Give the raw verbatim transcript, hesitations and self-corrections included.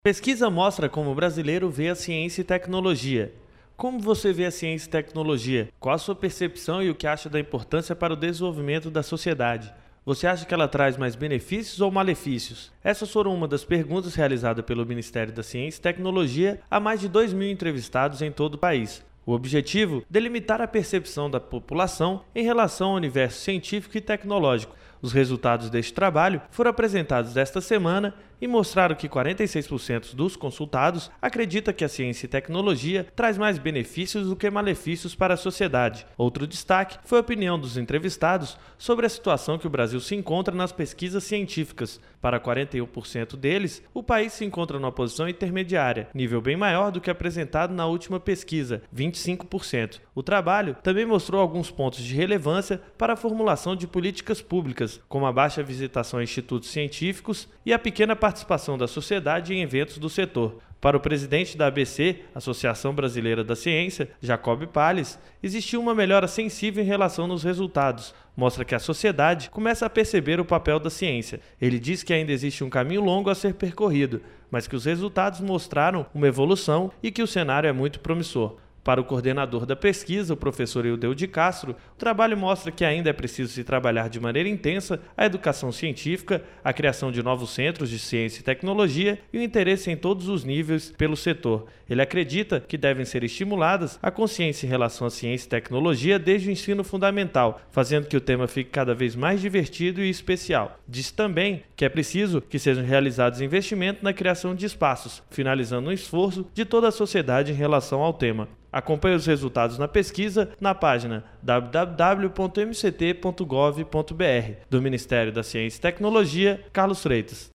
Pesquisa mostra como o brasileiro vê a ciência e tecnologia. Como você vê a ciência e tecnologia? Qual a sua percepção e o que acha da importância para o desenvolvimento da sociedade? Você acha que ela traz mais benefícios ou malefícios? Essas foram uma das perguntas realizadas pelo Ministério da Ciência e Tecnologia a mais de dois mil entrevistados em todo o país. O objetivo? Delimitar a percepção da população em relação ao universo científico e tecnológico. Os resultados deste trabalho foram apresentados esta semana e mostraram que quarenta e seis por cento dos consultados acredita que a ciência e tecnologia traz mais benefícios do que malefícios para a sociedade. Outro destaque foi a opinião dos entrevistados sobre a situação que o Brasil se encontra nas pesquisas científicas. Para quarenta e um por cento deles, o país se encontra numa posição intermediária, nível bem maior do que apresentado na última pesquisa, vinte e cinco por cento. O trabalho também mostrou alguns pontos de relevância para a formulação de políticas públicas, como a baixa visitação a institutos científicos e a pequena participação da sociedade em eventos do setor. Para o presidente da A B C, Associação Brasileira da Ciência, Jacob Palles, existiu uma melhora sensível em relação nos resultados. Mostra que a sociedade começa a perceber o papel da ciência. Ele diz que ainda existe um caminho longo a ser percorrido, mas que os resultados mostraram uma evolução e que o cenário é muito promissor. Para o coordenador da pesquisa, o professor Eudeu de Castro, o trabalho mostra que ainda é preciso se trabalhar de maneira intensa a educação científica, a criação de novos centros de ciência e tecnologia e o interesse em todos os níveis pelo setor. Ele acredita que devem ser estimuladas a consciência em relação à ciência e tecnologia desde o ensino fundamental, fazendo que o tema fique cada vez mais divertido e especial. Diz também que é preciso que sejam realizados investimentos na criação de espaços, finalizando um esforço de toda a sociedade em relação ao tema. Acompanhe os resultados na pesquisa na página w w w ponto m c t ponto gov ponto b r. Do Ministério da Ciência e Tecnologia, Carlos Freitas.